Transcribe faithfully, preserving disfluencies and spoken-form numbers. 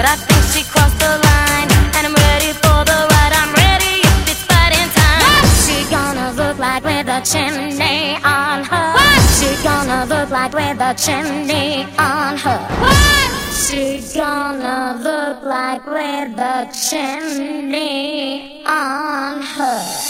I think she crossed the line, and I'm ready for the ride. I'm ready if it's fighting time. What? She gonna look like with a chimney on her. What? She gonna look like with a chimney on her. What? She gonna look like with a chimney on her.